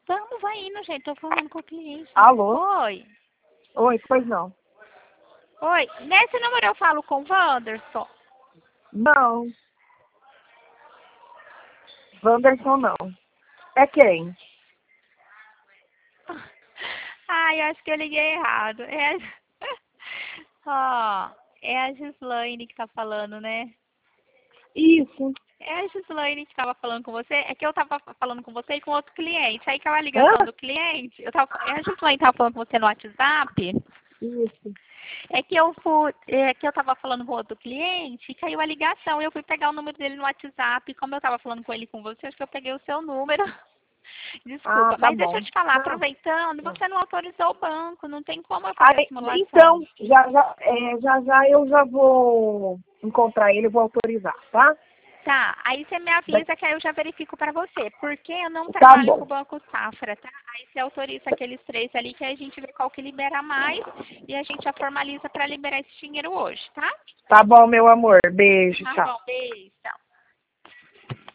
Vamos, vai indo, gente. Tô falando com o cliente. Alô? Oi. Oi, pois não. Oi. Nesse número eu falo com o Wanderson. Não. Wanderson não. É quem? Ai, acho que eu liguei errado. Ó, é a Gislaine que tá falando, né? Isso. É a Gislaine que tava falando com você. É que eu tava falando com você e com outro cliente. Aí caiu a Hã? ligação do cliente. É a Gislaine que tava falando com você no WhatsApp. Isso. É que eu tava falando com outro cliente e caiu a ligação. Eu fui pegar o número dele no WhatsApp. Como eu tava falando com ele e com você, acho que eu peguei o seu número. Ah, Desculpa, tá mas deixa bom. eu te falar, Não. aproveitando, você não autorizou o banco, não tem como eu fazer a Aí, simulação. então, já eu já vou encontrar ele e vou autorizar, tá? Tá, aí você me avisa que aí eu já verifico pra você, porque eu não Tá trabalho com o bom. Banco Safra, tá? Aí você autoriza aqueles 3 ali que a gente vê qual que libera mais e a gente já formaliza pra liberar esse dinheiro hoje, tá? Tá bom, meu amor. Beijo, Tá tchau. bom, beijo. Tchau.